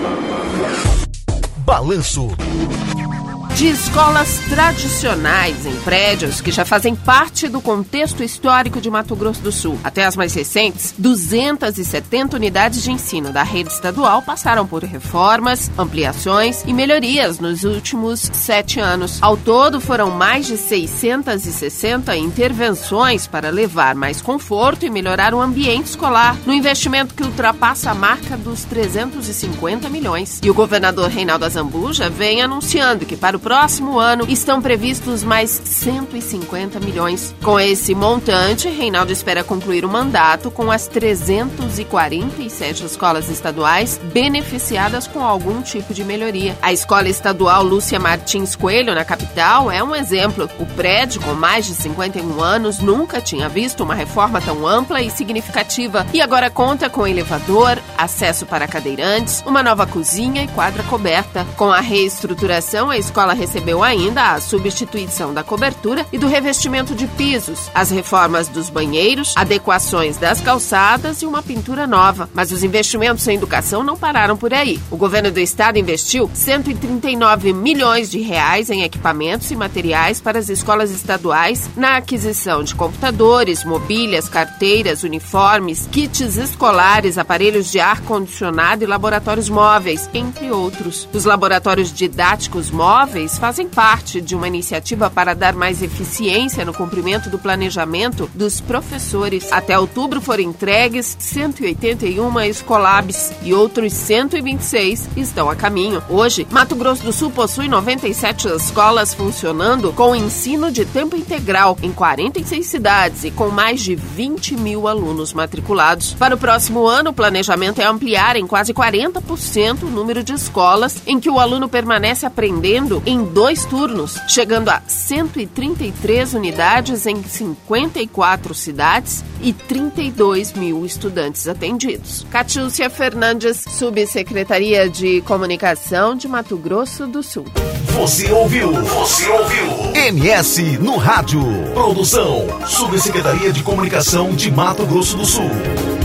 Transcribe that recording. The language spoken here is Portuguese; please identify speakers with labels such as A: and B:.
A: Balanço.
B: De escolas tradicionais em prédios que já fazem parte do contexto histórico de Mato Grosso do Sul, até as mais recentes, 270 unidades de ensino da rede estadual passaram por reformas, ampliações e melhorias nos últimos 7 anos. Ao todo, foram mais de 660 intervenções para levar mais conforto e melhorar o ambiente escolar, no investimento que ultrapassa a marca dos 350 milhões. E o governador Reinaldo Azambuja vem anunciando que para o próximo ano estão previstos mais 150 milhões. Com esse montante, Reinaldo espera concluir o mandato com as 347 escolas estaduais beneficiadas com algum tipo de melhoria. A escola estadual Lúcia Martins Coelho, na capital, é um exemplo. O prédio, com mais de 51 anos, nunca tinha visto uma reforma tão ampla e significativa e agora conta com elevador, acesso para cadeirantes, uma nova cozinha e quadra coberta. Com a reestruturação, a escola recebeu ainda a substituição da cobertura e do revestimento de pisos, as reformas dos banheiros, adequações das calçadas e uma pintura nova. Mas os investimentos em educação não pararam por aí. O governo do estado investiu 139 milhões de reais em equipamentos e materiais para as escolas estaduais na aquisição de computadores, mobílias, carteiras, uniformes, kits escolares, aparelhos de ar-condicionado e laboratórios móveis, entre outros. Os laboratórios didáticos móveis fazem parte de uma iniciativa para dar mais eficiência no cumprimento do planejamento dos professores. Até outubro foram entregues 181 escolabs e outros 126 estão a caminho. Hoje, Mato Grosso do Sul possui 97 escolas funcionando com ensino de tempo integral em 46 cidades e com mais de 20 mil alunos matriculados. Para o próximo ano, o planejamento é ampliar em quase 40% o número de escolas em que o aluno permanece aprendendo em 2 turnos, chegando a 133 unidades em 54 cidades e 32 mil estudantes atendidos. Catiúcia Fernandes, Subsecretaria de Comunicação de Mato Grosso do Sul.
A: Você ouviu MS no Rádio. Produção, Subsecretaria de Comunicação de Mato Grosso do Sul.